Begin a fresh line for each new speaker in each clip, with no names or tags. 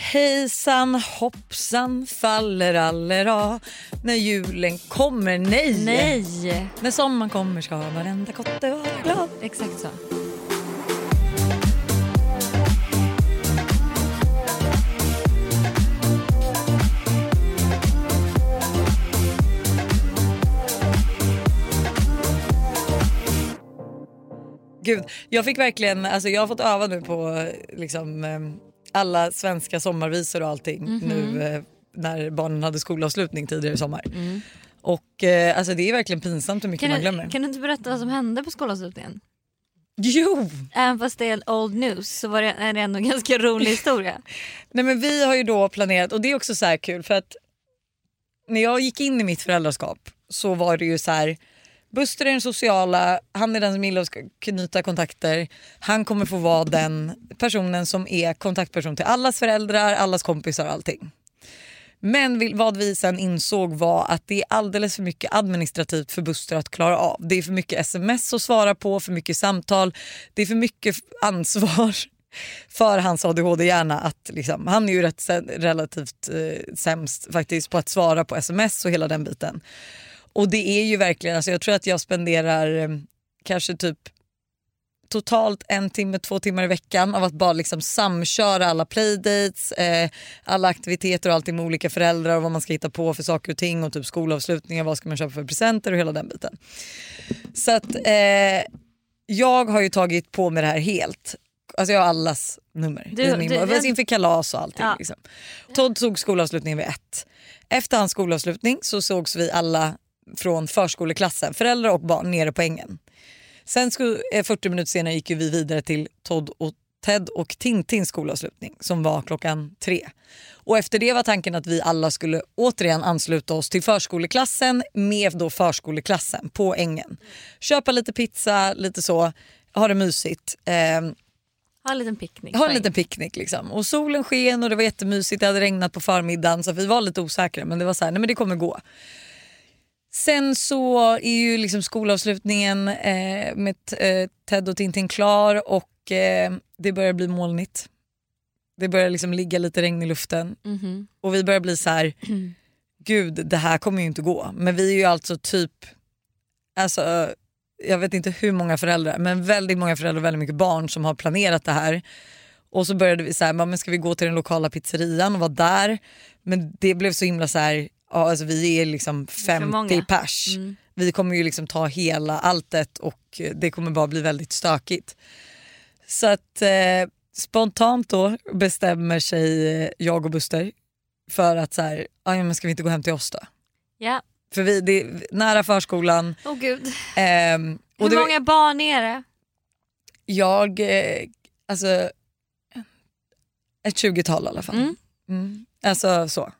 Hejsan hoppsan faller allera. När julen kommer, nej. När sommaren kommer ska varenda kotte vara glad.
Exakt så.
Gud, jag fick verkligen, alltså jag har fått öva nu på liksom alla svenska sommarvisor och allting nu när barnen hade skolavslutning tidigare i sommar. Och alltså det är verkligen pinsamt hur mycket man glömmer.
Kan du inte berätta vad som hände på skolavslutningen?
Jo!
Även fast det är old news så är det ändå en ganska rolig historia.
Nej men vi har ju då planerat, och det är också så här kul för att när jag gick in i mitt föräldraskap så var det ju så här: Buster är den sociala, han är den som gillar att knyta kontakter. Han kommer få vara den personen som är kontaktperson till allas föräldrar, allas kompisar och allting. Men vad vi sen insåg var att det är alldeles för mycket administrativt för Buster att klara av. Det är för mycket sms att svara på, för mycket samtal. Det är för mycket ansvar för hans ADHD-hjärna att liksom, han är ju relativt sämst faktiskt på att svara på sms och hela den biten. Och det är ju verkligen, alltså jag tror att jag spenderar kanske typ totalt 1 timme, 2 timmar i veckan av att bara liksom samköra alla playdates, alla aktiviteter och allting med olika föräldrar och vad man ska hitta på för saker och ting och typ skolavslutningar, vad ska man köpa för presenter och hela den biten. Så att jag har ju tagit på mig det här helt. Alltså jag har allas nummer. Inför kalas och allting. Ja. Liksom. Todd tog skolavslutningen vid 1. Efter hans skolavslutning så sågs vi alla från förskoleklassen, föräldrar och barn, nere på ängen. Sen 40 minuter senare gick vi vidare till Ted och Tintins skolavslutning som var 3:00. Och efter det var tanken att vi alla skulle återigen ansluta oss till förskoleklassen med då förskoleklassen på ängen. Köpa lite pizza, lite så, ha det mysigt.
Ha en liten picknick.
Ha en liten picknick liksom. Och solen sken och det var jättemysigt. Det hade regnat på förmiddagen så vi var lite osäkra, men det var så här, nej men det kommer gå. Sen så är ju liksom skolavslutningen med Ted och Tintin klar och det börjar bli molnigt. Det börjar liksom ligga lite regn i luften. Och vi börjar bli så här: gud, det här kommer ju inte gå. Men vi är ju alltså typ, alltså jag vet inte hur många föräldrar, men väldigt många föräldrar och väldigt mycket barn som har planerat det här. Och så började vi så här, men ska vi gå till den lokala pizzerian och vara där? Men det blev så himla så här, ja, alltså vi är liksom 50 pers. Vi kommer ju liksom ta hela alltet och det kommer bara bli väldigt stökigt. Så att spontant då bestämmer sig jag och Buster för att så här, ja men ska vi inte gå hem till oss då?
Ja.
För det är nära förskolan.
Åh gud.
Och
hur många barn är det?
Jag, alltså ett 20-tal i alla fall. Alltså så.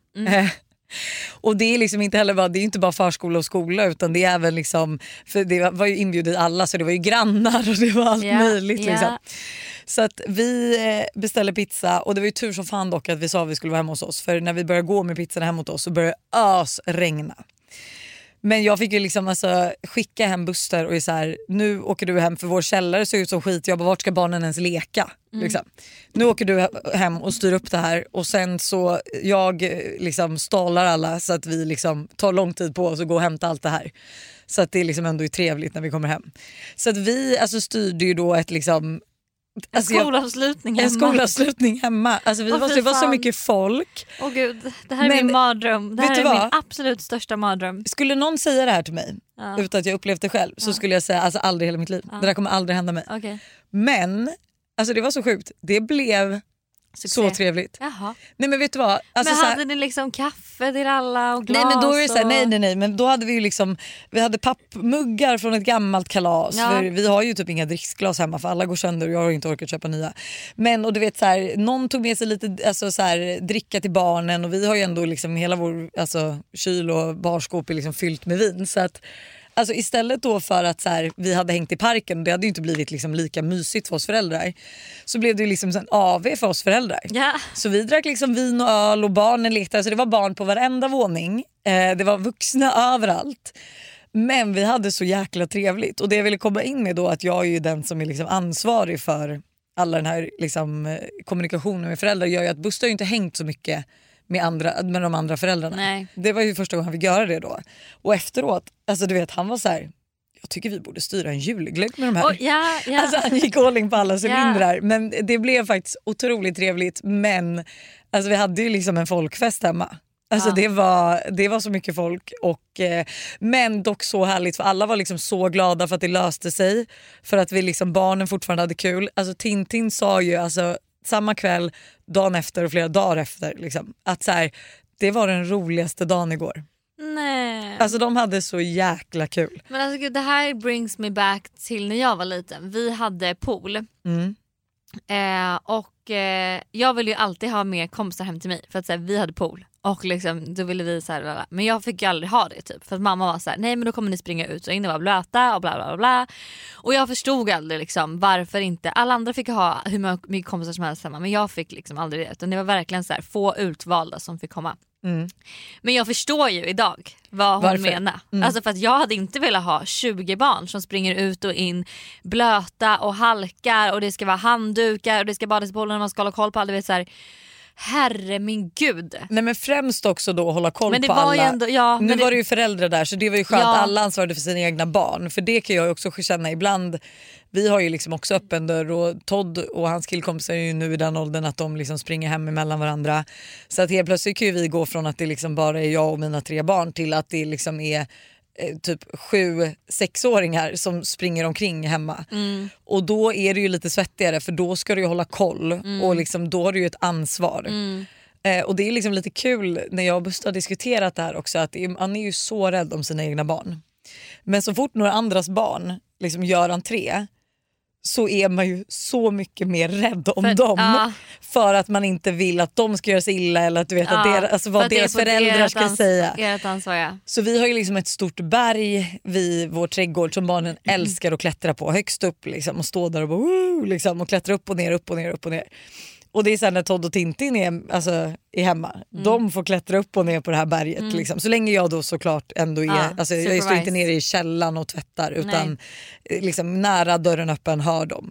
Och det är liksom inte heller bara, det är inte bara förskola och skola utan det är även liksom, för det var ju inbjudet alla så det var ju grannar och det var allt möjligt liksom. Så att vi beställde pizza och det var ju tur som fan dock att vi sa att vi skulle vara hemma hos oss, för när vi började gå med pizzan hem mot oss så började det regna. Men jag fick ju liksom alltså skicka hem Buster och så här, nu åker du hem för vår källare ser ut som skit. Jag bara, vart ska barnen ens leka? Liksom. Nu åker du hem och styr upp det här och sen så jag liksom stallar alla så att vi liksom tar lång tid på oss och går och hämta allt det här. Så att det liksom ändå är trevligt när vi kommer hem. Så att vi alltså styrde ju då ett liksom
en skolavslutning hemma.
Alltså det var så mycket folk.
Åh gud, det här är min mardröm. Det här är min absolut största mardröm.
Skulle någon säga det här till mig utan att jag upplevt det själv så skulle jag säga alltså aldrig i hela mitt liv. Det där kommer aldrig hända mig.
Okay.
Men alltså det var så sjukt. Det blev så trevligt.
Jaha.
Nej men vet du vad? Alltså,
men hade ni liksom kaffe till alla och glas?
Nej men då är det så här, nej men då hade vi ju liksom, vi hade pappmuggar från ett gammalt kalas. För vi har ju typ inga dricksglas hemma för alla går sönder och jag har inte orkat köpa nya. Men och du vet så här, någon tog med sig lite alltså så här, dricka till barnen och vi har ju ändå liksom hela vår alltså kyl och barskåp är liksom fyllt med vin så att alltså istället då för att så här, vi hade hängt i parken och det hade ju inte blivit liksom lika mysigt för oss föräldrar så blev det ju liksom en AV för oss föräldrar. Så vi drack liksom vin och öl och barnen lekte. Alltså det var barn på varenda våning. Det var vuxna överallt. Men vi hade så jäkla trevligt. Och det jag ville komma in med då att jag är ju den som är liksom ansvarig för alla den här liksom, kommunikationen med föräldrar gör ju att Buster har ju inte hängt så mycket med de andra föräldrarna.
Nej.
Det var ju första gången han fick göra det då. Och efteråt, alltså du vet, han var så här: jag tycker vi borde styra en julglögg med de här.
Ja.
Alltså han gick all in på alla cylindrar. Men det blev faktiskt otroligt trevligt. Men alltså, vi hade ju liksom en folkfest hemma. Alltså det var så mycket folk men dock så härligt för alla var liksom så glada för att det löste sig, för att vi liksom, barnen fortfarande hade kul. Alltså Tintin sa ju alltså, samma kväll, dagen efter och flera dagar efter liksom, att så här, det var den roligaste dagen igår.
Nej.
Alltså de hade så jäkla kul.
Men alltså gud, det här brings me back till när jag var liten. Vi hade pool. Jag ville ju alltid ha mer kompisar hem till mig för att så här, vi hade pool. Och liksom, då ville vi så här, men jag fick ju aldrig ha det typ. För att mamma var så här: nej men då kommer ni springa ut och inte vara blöta och bla bla bla. Och jag förstod aldrig liksom, varför inte. Alla andra fick ha hur mycket kompisar som helst hemma, men jag fick liksom aldrig det. Utan det var verkligen så här, få utvalda som fick komma. Men jag förstår ju idag vad hon menar. Alltså för att jag hade inte velat ha 20 barn som springer ut och in blöta och halkar och det ska vara handdukar och det ska badas i poolen när man ska hålla koll på alla, vet så här. Herre min gud.
Nej men främst också då hålla koll
men det
på
var
alla.
Ju ändå, ja,
nu var det ju föräldrar där så det var ju skönt,
ja.
Alla ansvarade för sina egna barn. För det kan jag också känna ibland. Vi har ju liksom också öppen dörr och Todd och hans killkompisar är ju nu i den åldern att de liksom springer hem emellan varandra. Så att helt plötsligt kan ju vi gå från att det liksom bara är jag och mina 3 barn till att det liksom är typ 7-6-åringar som springer omkring hemma. Och då är det ju lite svettigare för då ska du ju hålla koll och liksom, då har du ju ett ansvar. Och det är liksom lite kul när jag och Buster har diskuterat det här också, att han är ju så rädd om sina egna barn. Men så fort några andras barn liksom gör entré så är man ju så mycket mer rädd om dem för att man inte vill att de ska göra sig illa eller att du vet att alltså vad deras föräldrar ska säga.
Ansvar,
Så vi har ju liksom ett stort berg vid vår trädgård som barnen älskar att klättra på högst upp liksom, och stå där och bara, liksom, och klättra upp och ner, upp och ner, upp och ner. Och det är sen när Todd och Tintin är hemma. De får klättra upp och ner på det här berget. Liksom. Så länge jag då såklart ändå är... alltså, jag står inte nere i källan och tvättar. Utan liksom, nära dörren öppen hör dem.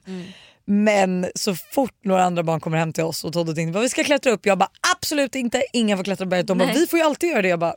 Men så fort några andra barn kommer hem till oss och Todd och Tintin bara, vi ska klättra upp. Jag bara absolut inte. Ingen får klättra på berget. De bara, vi får ju alltid göra det. Jag bara,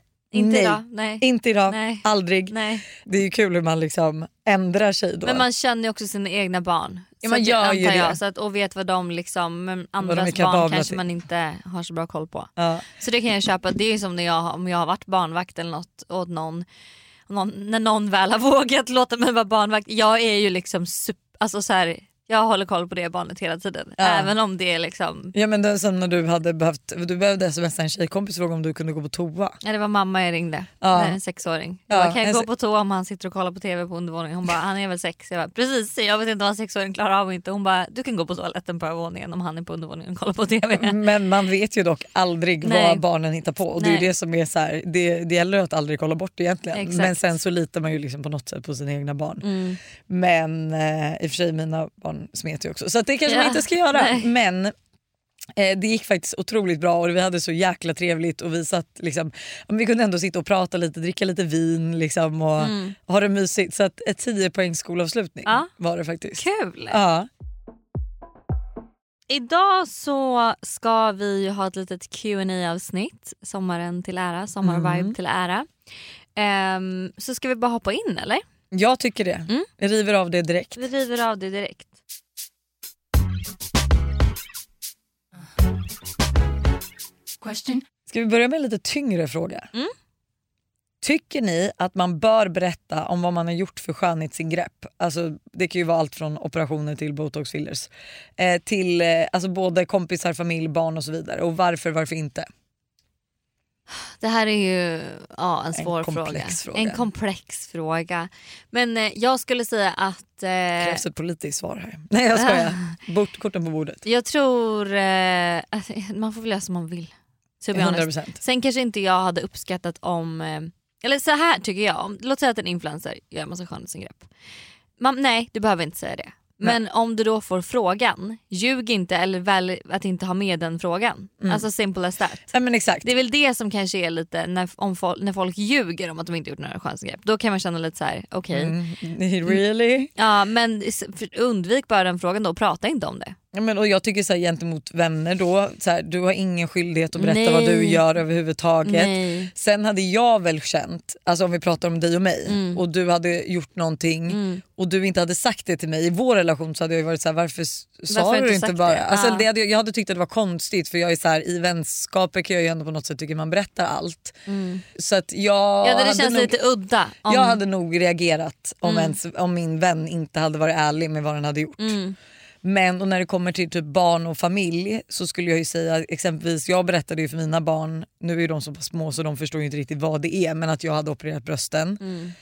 inte idag. Aldrig.
Nej.
Det är ju kul hur man liksom ändrar sig då.
Men man känner ju också sina egna barn.
Ja, man gör ju det.
Så att, och vet vad de liksom, men andras barn kanske man inte har så bra koll på. Så det kan jag köpa. Det är som när om jag har varit barnvakt eller något åt någon när någon väl har vågat låta mig vara barnvakt. Jag är ju liksom alltså så här, jag håller koll på det barnet hela tiden. Även om det är liksom... Ja
men det är som när du behövde smsa en tjejkompis fråga om du kunde gå på toa.
Ja det var mamma jag ringde. En 6-åring. Jag kan gå på toa om han sitter och kollar på tv på undervåningen. Hon bara, han är väl 6. Jag bara, precis, jag vet inte vad en 6-åring klarar av inte. Hon bara, du kan gå på toaletten på övervåningen om han är på undervåningen och kollar på tv.
Men man vet ju dock aldrig vad barnen hittar på. Och det är ju det som är så här, det gäller att aldrig kolla bort egentligen. Exakt. Men sen så litar man ju liksom på något sätt på sina egna barn. Men i och för sig mina barn smet ju också. Så att det kanske man inte ska göra. Nej. Men det gick faktiskt otroligt bra och vi hade så jäkla trevligt och vi satt liksom, vi kunde ändå sitta och prata lite, dricka lite vin liksom och ha det mysigt. Så att ett 10 poängs skolavslutning var det faktiskt.
Kul!
Ja.
Idag så ska vi ha ett litet Q&A-avsnitt. Sommaren till ära, sommarvibe till ära. Så ska vi bara hoppa in eller?
Jag tycker det. Vi river av det direkt.
Question.
Ska vi börja med en lite tyngre fråga? Tycker ni att man bör berätta om vad man har gjort för skönhetsingrepp? Alltså, det kan ju vara allt från operationer till botox fillers. Till alltså både kompisar, familj, barn och så vidare. Och varför inte?
Det här är ju en svår fråga. En komplex fråga. Men jag skulle säga att...
krävs ett politiskt svar här. Nej jag skojar. Korten på bordet.
Jag tror... man får väl göra som man vill.
100%.
Sen kanske inte jag hade uppskattat om... eller så här tycker jag. Låt säga att en influencer gör en massa skönhetsingrepp. Nej, du behöver inte säga det. Men om du då får frågan, ljug inte eller väl att inte ha med den frågan. Alltså simple as that.
Ja, men exakt.
Det är väl det som kanske är lite när folk ljuger om att de inte gjort några skönhetsingrepp. Då kan man känna lite så här: okej.
Really?
Ja, men undvik bara den frågan då och prata inte om det.
Ja, men, och jag tycker så här, gentemot vänner då, så här, du har ingen skyldighet att berätta vad du gör överhuvudtaget.
Nej.
Sen hade jag väl känt, alltså om vi pratar om dig och mig, och du hade gjort någonting och du inte hade sagt det till mig i vår relation, så hade jag varit så här, varför sa du inte bara? Alltså, jag hade tyckt att det var konstigt, för jag är så här, i vänskaper kan jag ju ändå på något sätt tycka man berättar allt. Så att
det känns lite udda.
Jag hade nog reagerat om min vän inte hade varit ärlig med vad den hade gjort. Men och när det kommer till typ barn och familj, så skulle jag ju säga exempelvis, jag berättade ju för mina barn, nu är ju de så pass små så de förstår ju inte riktigt vad det är, men att jag hade opererat brösten.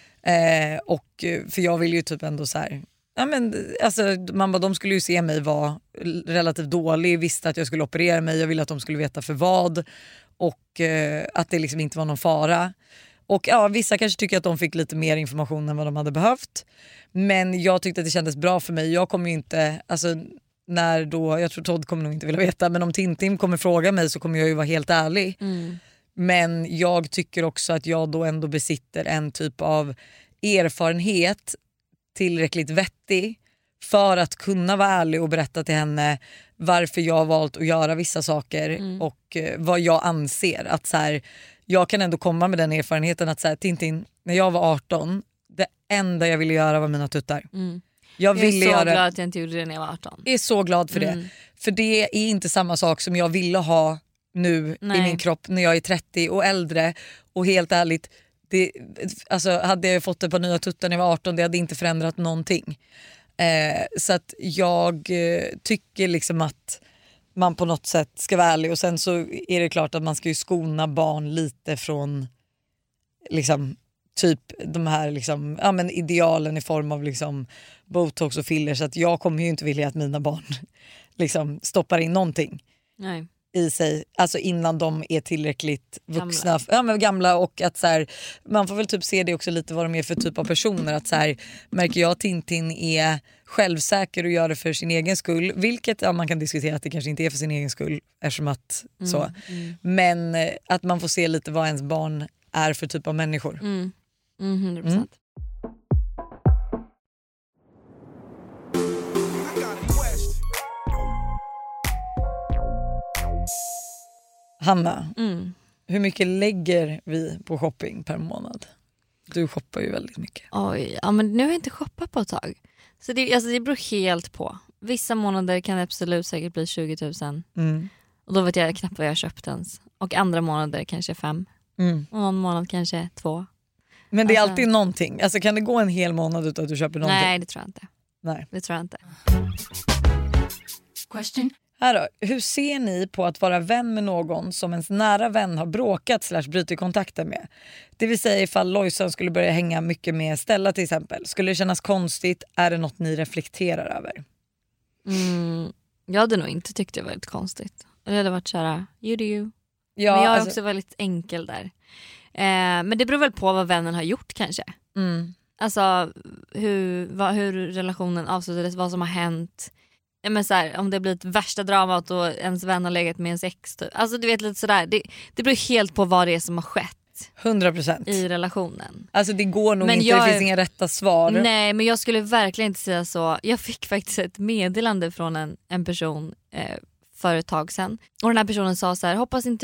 Och för jag vill ju typ ändå så här, ja men alltså de skulle ju se mig vara relativt dålig, visste att jag skulle operera mig, jag ville att de skulle veta för vad, och att det liksom inte var någon fara. Och ja, vissa kanske tycker att de fick lite mer information än vad de hade behövt. Men jag tyckte att det kändes bra för mig. Jag kommer ju inte, alltså när då, jag tror Todd kommer nog inte vilja veta, men om Tintin kommer fråga mig så kommer jag ju vara helt ärlig. Men jag tycker också att jag då ändå besitter en typ av erfarenhet tillräckligt vettig för att kunna vara ärlig och berätta till henne varför jag har valt att göra vissa saker och vad jag anser. Att så här, jag kan ändå komma med den erfarenheten att så här, Tintin, när jag var 18, det enda jag ville göra var mina tuttar. Jag är
så glad att jag inte gjorde det när jag var 18.
Jag är så glad för det. För det är inte samma sak som jag ville ha nu i min kropp när jag är 30 och äldre. Och helt ärligt, alltså, hade jag fått ett par nya tuttar när jag var 18, det hade inte förändrat någonting. Så att jag tycker liksom att man på något sätt ska vara ärlig, och sen så är det klart att man ska ju skona barn lite från liksom typ de här liksom, ja, men idealen i form av liksom botox och filler, så att jag kommer ju inte vilja att mina barn liksom stoppar in någonting i sig, alltså innan de är tillräckligt vuxna, gamla, och att så här, man får väl typ se det också lite vad de är för typ av personer, att så här, märker jag att Tintin är självsäker och gör det för sin egen skull, vilket man kan diskutera att det kanske inte är för sin egen skull eftersom att så, men att man får se lite vad ens barn är för typ av människor.
100%.
Hanna, hur mycket lägger vi på shopping per månad? Du shoppar ju väldigt mycket.
Oj, ja, men nu har jag inte shoppat på ett tag. Så det beror helt på. Vissa månader kan det absolut säkert bli 20 000. Och då vet jag knappt vad jag har köpt ens. Och andra månader kanske 5. Och någon månad kanske 2.
Men det är alltid någonting. Alltså, kan det gå en hel månad utan att du köper någonting?
Nej, det tror jag inte.
Nej.
Det tror jag inte.
Question.
Här då, hur ser ni på att vara vän med någon som ens nära vän har bråkat / brutit kontakten med? Det vill säga ifall Lojsan skulle börja hänga mycket med Stella till exempel. Skulle det kännas konstigt? Är det något ni reflekterar över?
Jag hade nog inte tyckt det var väldigt konstigt. Det hade varit såhär, you do you.
Ja,
men jag är också väldigt enkel där. Men det beror väl på vad vännen har gjort kanske. Alltså hur relationen avslutades, vad som har hänt. Men så här, om det blir ett värsta dramat och ens vän har legat med ens ex typ. Alltså du vet lite sådär, det beror helt på vad det är som har skett
100%
i relationen.
Alltså det går nog men inte, det finns inga rätta svar.
Nej, men jag skulle verkligen inte säga så. Jag fick faktiskt ett meddelande från en person för ett tag sedan. Och den här personen sa så här: hoppas inte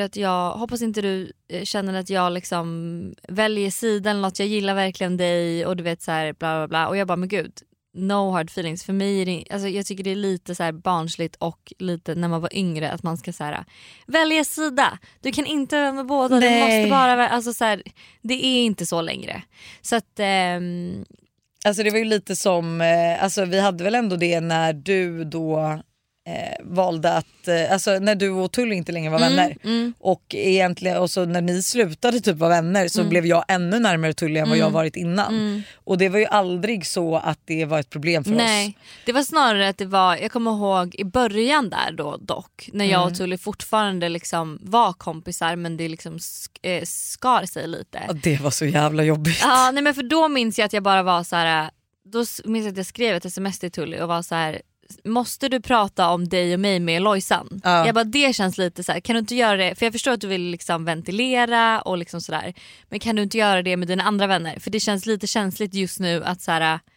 du känner att jag liksom väljer sidan eller att jag gillar verkligen dig och du vet så här bla bla bla. Och jag bara, men gud, no hard feelings. För mig är det, alltså jag tycker det är lite så här barnsligt och lite när man var yngre att man ska så här välja sida. Du kan inte vara med båda.
Nej.
Du måste bara vara, alltså så här, det är inte så längre. Så att
alltså det var ju lite som alltså vi hade väl ändå det när du då valde att alltså när du och Tully inte längre var vänner och egentligen och så när ni slutade typ vara vänner så blev jag ännu närmare Tully än vad jag varit innan och det var ju aldrig så att det var ett problem för oss.
Det var snarare att det var, jag kommer ihåg i början där då dock när jag och Tully fortfarande liksom var kompisar men det liksom skar sig lite.
Ja, det var så jävla jobbigt.
Ja, nej men för då minns jag att jag bara var så här, då minns jag att jag skrev ett sms till Tully och var så här: måste du prata om dig och mig med Lojsan? Ja. Jag bara, det känns lite så här, kan du inte göra det? För jag förstår att du vill liksom ventilera och liksom sådär. Men kan du inte göra det med dina andra vänner? För det känns lite känsligt just nu att så här,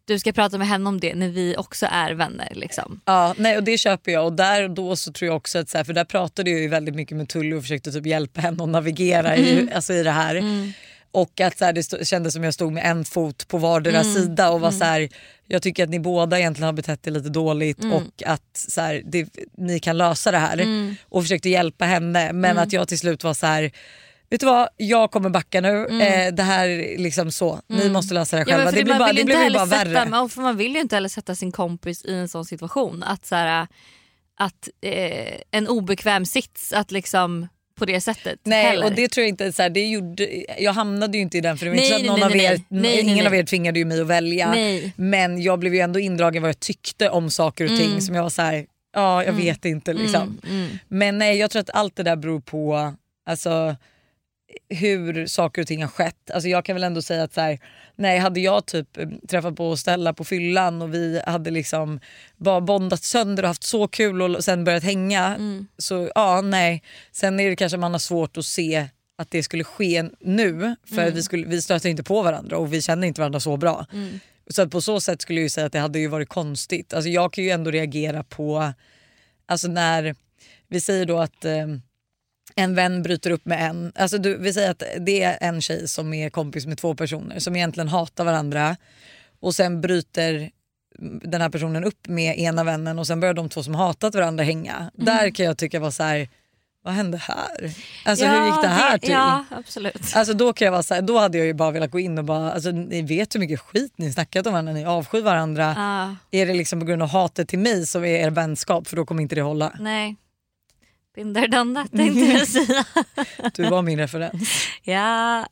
du ska prata med henne om det när vi också är vänner liksom.
Ja, nej, och det köper jag. Och där och då så tror jag också att så här, för där pratade jag ju väldigt mycket med Tully och försökte typ hjälpa henne att navigera i det här. Och att så här, det kändes som jag stod med en fot på vardera sida och var så här, jag tycker att ni båda egentligen har betett er lite dåligt och att så här, ni kan lösa det här. Och försökte hjälpa henne, men att jag till slut var så här, vet du vad, jag kommer backa nu. Det här är liksom så, ni måste lösa det själva. Det blir bara värre.
För man vill ju inte heller sätta sin kompis i en sån situation att så här, att en obekväm sits att liksom på det sättet.
Nej,
heller.
Och det tror jag inte så här, jag hamnade ju inte i den, för det var inte så att ingen av er tvingade ju mig att välja. Nej. Men jag blev ju ändå indragen vad jag tyckte om saker och ting som jag var så här, ja, jag vet inte liksom. Men nej, jag tror att allt det där beror på alltså hur saker och ting har skett. Alltså jag kan väl ändå säga att så här, nej, hade jag typ träffat på Stella på fyllan och vi hade liksom bara bondat sönder och haft så kul och sen börjat hänga, så ja, nej. Sen är det kanske man har svårt att se att det skulle ske nu, för vi stöter inte på varandra och vi känner inte varandra så bra. Så att på så sätt skulle jag ju säga att det hade ju varit konstigt. Alltså jag kan ju ändå reagera på, alltså när vi säger då att en vän bryter upp med en, alltså vi säger att det är en tjej som är kompis med två personer som egentligen hatar varandra, och sen bryter den här personen upp med ena vännen och sen börjar de två som hatat varandra hänga. Där kan jag tycka var så här, vad hände här? Alltså hur gick det här till?
Ja, absolut.
Alltså då kan jag vara så här, då hade jag ju bara velat gå in och bara, alltså ni vet hur mycket skit ni snackat om varandra, ni avskyr varandra. Är det liksom på grund av hatet till mig som är er vänskap, för då kommer inte det hålla.
Nej. Binder done that, tänkte jag säga.
Du var min referens.
Ja.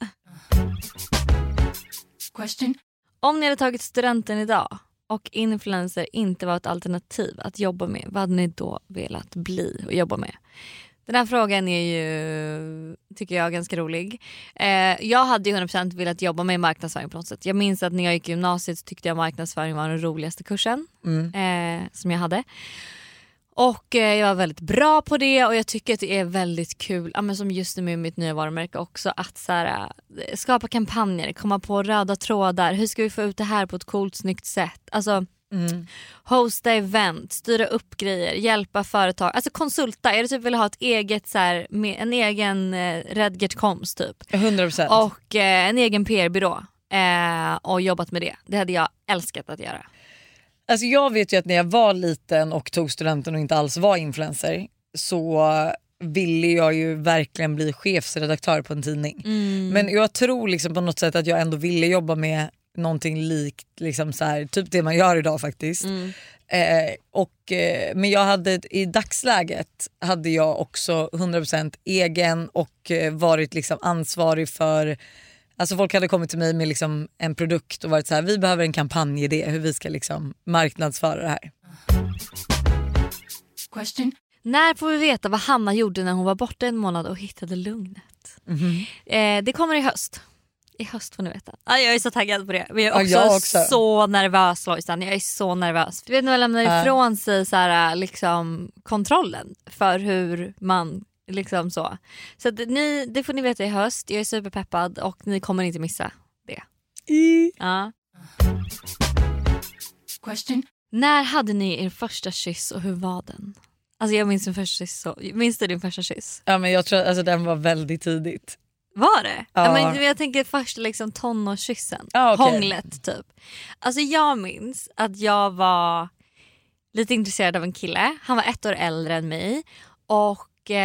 Question.
Om ni hade tagit studenten idag och influencer inte var ett alternativ att jobba med, vad hade ni då velat bli och jobba med? Den här frågan är ju, tycker jag, ganska rolig. Jag hade ju 100% velat jobba med marknadsföring på något sätt. Jag minns att när jag gick i gymnasiet så tyckte jag marknadsföring var den roligaste kursen som jag hade. Och jag var väldigt bra på det, och jag tycker att det är väldigt kul, ja, men som just nu med mitt nya varumärke också, att så här, skapa kampanjer, komma på röda trådar, hur ska vi få ut det här på ett coolt, snyggt sätt, alltså hosta event, styra upp grejer, hjälpa företag, alltså konsulta. Är det typ vill ha ett eget så här, en egen Redgert Koms typ
100%.
och en egen PR-byrå och jobbat med det. Det hade jag älskat att göra.
Alltså jag vet ju att när jag var liten och tog studenten och inte alls var influencer, så ville jag ju verkligen bli chefsredaktör på en tidning. Men jag tror liksom på något sätt att jag ändå ville jobba med någonting likt liksom så här, typ det man gör idag faktiskt. Men jag hade i dagsläget hade jag också 100% egen och varit liksom ansvarig för, alltså folk hade kommit till mig med liksom en produkt och varit så här, vi behöver en kampanjidé hur vi ska liksom marknadsföra det här.
Question.
När får vi veta vad Hanna gjorde när hon var borta en månad och hittade lugnet? Det kommer i höst. I höst får ni veta. Jag är så taggad på det. Men jag är också så nervös, Lojsan. Jag är så nervös. Du vet när man lämnar ifrån sig så här, liksom, kontrollen för hur man liksom så. Så att det får ni veta i höst. Jag är superpeppad och ni kommer inte missa det. Ja.
Question.
När hade ni er första kyss och hur var den? Alltså jag minns min första kyss. Minns du din första kyss?
Ja, men jag tror alltså den var väldigt tidigt.
Var det?
Ja.
Ja, men jag tänker först liksom tonårskyssen.
Ja, okay.
Hånglet typ. Alltså jag minns att jag var lite intresserad av en kille. Han var 1 år äldre än mig. Och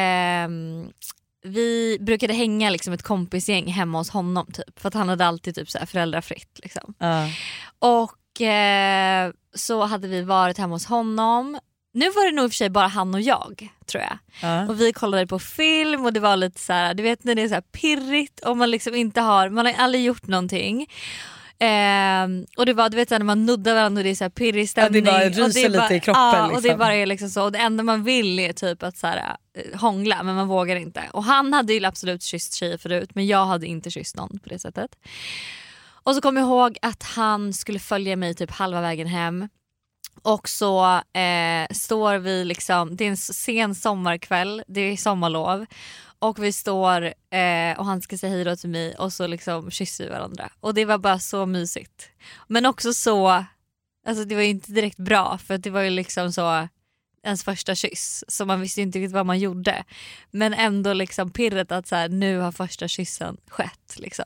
vi brukade hänga liksom ett kompisgäng hemma hos honom typ. För att han hade alltid typ så här föräldrafritt liksom. Och så hade vi varit hemma hos honom. Nu var det nog i och för sig bara han och jag, tror jag. Och vi kollade på film och det var lite så här, du vet när det är så här pirrigt och man liksom inte man har aldrig gjort någonting. Och det var, du vet när man nuddar varandra och det är så här pirrig stämning.
Ja, det bara ryser lite i kroppen.
Ja,
liksom.
Och det bara är liksom så. Och det enda man vill är typ att så här, hångla, men man vågar inte. Och han hade ju absolut kysst tjejer förut, men jag hade inte kysst någon på det sättet. Och så kom jag ihåg att han skulle följa mig typ halva vägen hem. Och så står vi liksom, det är en sen sommarkväll, det är sommarlov. Och vi står och han ska säga hej då till mig och så liksom kysser vi varandra. Och det var bara så mysigt. Men också så Alltså det var ju inte direkt bra för att det var ju liksom så ens första kyss. Så man visste ju inte riktigt vad man gjorde. Men ändå liksom pirret att så här, nu har första kyssen skett liksom.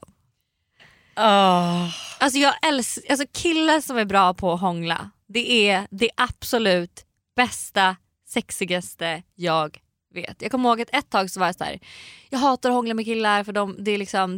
Alltså jag älskar alltså killar som är bra på att hångla. Det är det absolut bästa, sexigaste jag vet. Jag kommer ihåg att ett tag så var jag så här, jag hatar att hångla med killar för det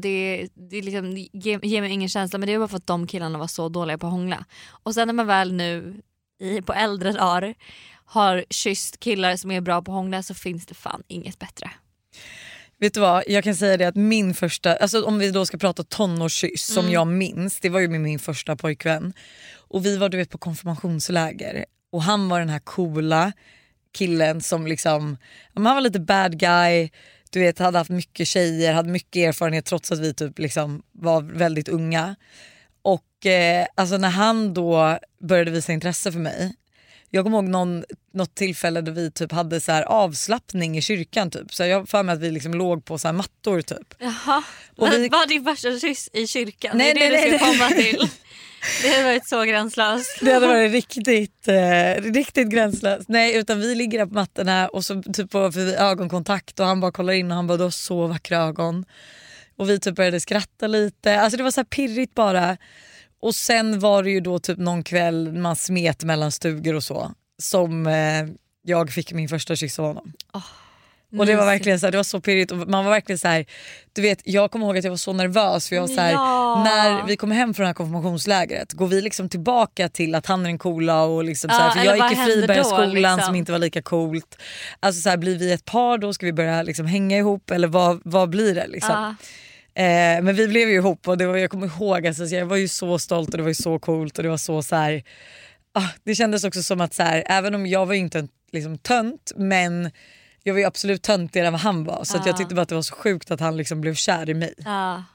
ger mig ingen känsla, men det är bara för att de killarna var så dåliga på att hångla. Och sen när man väl nu på äldre dagar har kysst killar som är bra på att hångla så finns det fan inget bättre.
Vet du vad, jag kan säga det att min första, alltså om vi då ska prata tonårskyss som jag minns, det var ju med min första pojkvän. Och vi var du vet på konfirmationsläger och han var den här coola killen som liksom, han var lite bad guy, du vet, hade haft mycket tjejer, hade mycket erfarenhet trots att vi typ liksom var väldigt unga. Och alltså när han då började visa intresse för mig, jag kommer ihåg något tillfälle då vi typ hade så här avslappning i kyrkan typ. Så jag för mig att vi liksom låg på så här mattor typ.
Jaha.
Och
var din första kyss i kyrkan?
Nej,
det är det du ska komma till. Det hade varit så gränslöst.
Det hade varit riktigt gränslöst. Nej, utan vi ligger där på mattorna och så typ på ögonkontakt och han bara kollar in och han bara, du har så vackra ögon. Och vi typ började skratta lite. Alltså det var så här pirrigt bara. Och sen var det ju då typ någon kväll man smet mellan stugor och så som jag fick min första kyss av honom. Och det var verkligen så här, det var så pirrigt och man var verkligen så här, du vet, jag kommer ihåg att jag var så nervös för jag var så här, när vi kom hem från det här konfirmationslägret går vi liksom tillbaka till att han är den coola och liksom så här, för jag gick i Fribergsskolan liksom, som inte var lika coolt. Alltså så här, blir vi ett par då, ska vi börja liksom hänga ihop eller vad blir det liksom? Men vi blev ju ihop och det var, jag kommer ihåg alltså, jag var ju så stolt och det var ju så coolt och det var så här, det kändes också som att så här, även om jag var ju inte en liksom tönt, men jag var ju absolut töntigare än vad han var. Så att jag tyckte bara att det var så sjukt att han liksom blev kär i mig.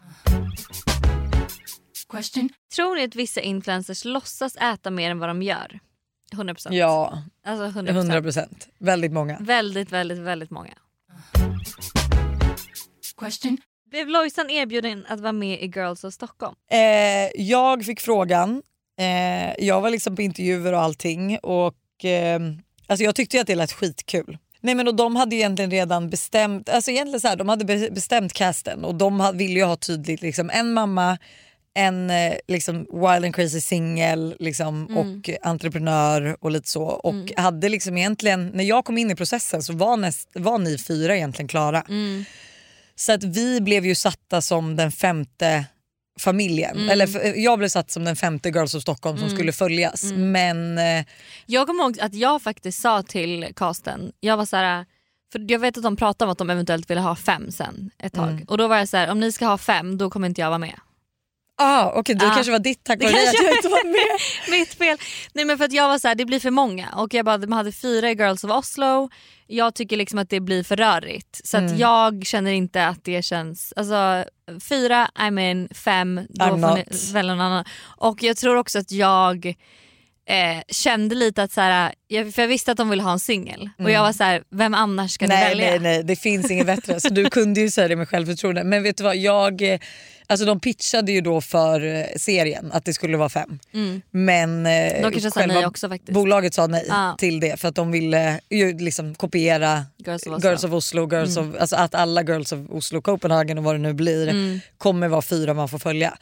Question. Tror ni att vissa influencers låtsas äta mer än vad de gör? 100%.
Ja,
alltså
100%. Väldigt många.
Väldigt många. Question. Blev Lojsan erbjuden att vara med i Girls of Stockholm?
Jag fick frågan. Jag var liksom på intervjuer och allting. Och alltså jag tyckte att det lät skitkul. Nej men och de hade egentligen redan bestämt, alltså egentligen så här, de hade bestämt casten och de ville ju ha tydligt liksom en mamma, en liksom wild and crazy single liksom, och entreprenör och lite så och hade liksom egentligen, när jag kom in i processen så var ni 4 egentligen klara. Så att vi blev ju satta som den 5:e familjen. Eller jag blev satt som den 5:e Girls of Stockholm som skulle följas. Men
jag kommer ihåg att jag faktiskt sa till casten, jag var så här, för jag vet att de pratade om att de eventuellt ville ha 5 sen ett tag. Och då var jag så här, om ni ska ha 5 då kommer inte jag vara med.
Okej, det kanske var ditt tack vare att jag inte var med.
Mitt fel. Nej men för att jag var så här, det blir för många och jag bara, de hade 4 Girls of Oslo. Jag tycker liksom att det blir för rörigt. Så att jag känner inte att det känns, alltså 4, I mean 5, då får ni välja någon annan. Och jag tror också att jag kände lite att så här, för jag visste att de ville ha en singel och jag var så här, vem annars ska ni välja?
Nej, det finns inget bättre. Så du kunde ju säga det med självförtroende. Men vet du vad, alltså de pitchade ju då för serien att det skulle vara 5. Men
de kanske sa nej också faktiskt.
Bolaget sa nej till det för att de ville ju liksom kopiera Girls of Oslo, alltså att alla Girls of Oslo, Copenhagen och vad det nu blir kommer vara 4 man får följa.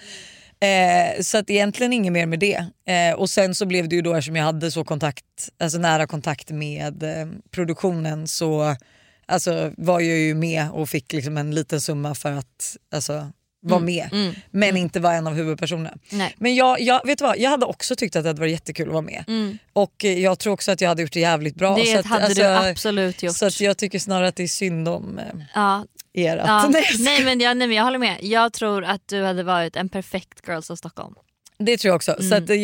Så att egentligen inget mer med det. Och sen så blev det ju då, eftersom jag hade så nära kontakt med produktionen, så alltså, var jag ju med och fick liksom en liten summa för att alltså, vara med. Men inte vara en av huvudpersonerna. Men jag vet vad, jag hade också tyckt att det hade varit jättekul att vara med. Och jag tror också att jag hade gjort det jävligt bra.
Det
så att,
hade du absolut gjort.
Så att jag tycker snarare att det är synd om er.
Nej men jag håller med. Jag tror att du hade varit en perfekt Girls of Stockholm.
Det tror jag också. Så att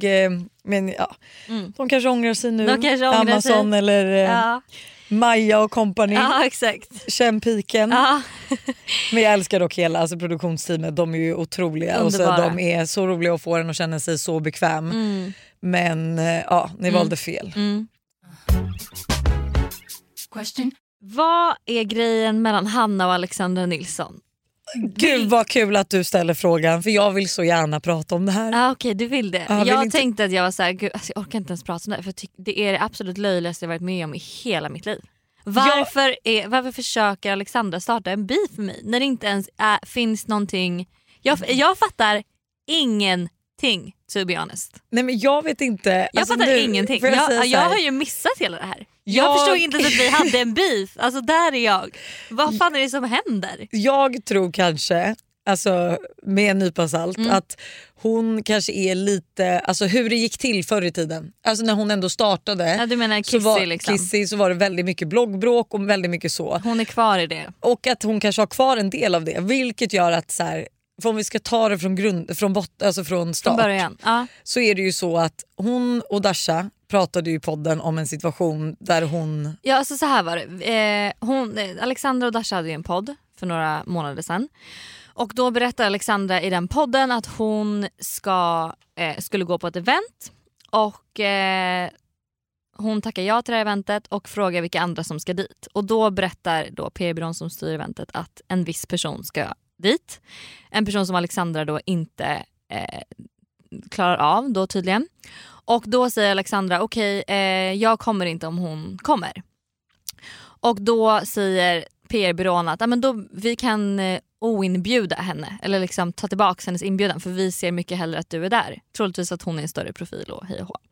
men de kanske ångrar sig nu. Amazon sig. Eller Maja och company.
Ja, exakt.
Kämpiken. Men jag älskar dock hela alltså produktionsteamet. De är ju otroliga. Och så, de är så roliga att få en att känna sig så bekväm. Men ni valde fel.
Question. Vad är grejen mellan Hanna och Alexandra Nilsson?
Gud vad kul att du ställer frågan, för jag vill så gärna prata om det här.
Okej, du vill det. Jag tänkte att jag var så här, gud, alltså, jag orkar inte ens prata om det, för det är det absolut löjligaste jag varit med om i hela mitt liv. Varför försöker Alexandra starta en beef för mig när det inte ens finns någonting? Jag fattar ingenting, to be honest.
Nej, men jag vet inte.
Jag fattar ingenting. Jag har ju missat hela det här. Jag förstod inte att vi hade en beef. Alltså där är jag. Vad fan är det som händer?
Jag tror kanske, alltså med en nypa salt, att hon kanske är lite, alltså hur det gick till förr i tiden. Alltså när hon ändå startade.
Ja, du menar Kissy
så var det väldigt mycket bloggbråk och väldigt mycket så.
Hon är kvar i det.
Och att hon kanske har kvar en del av det, vilket gör att så här, för om vi ska ta det från start,
början. Ja.
Så är det ju så att hon och Dasha pratade ju i podden om en situation där hon...
Ja, alltså så här var det. Alexandra och Dasha hade ju en podd för några månader sedan. Och då berättade Alexandra i den podden att hon skulle gå på ett event. Och hon tackar ja till det här eventet och frågar vilka andra som ska dit. Och då berättar då PR-byrån som styr eventet att en viss person ska dit. En person som Alexandra då inte klarar av då tydligen. Och då säger Alexandra okej, jag kommer inte om hon kommer. Och då säger PR-byrån att men då, vi kan oinbjuda henne. Eller liksom ta tillbaka hennes inbjudan. För vi ser mycket hellre att du är där. Troligtvis att hon är en större profil och hej och hå.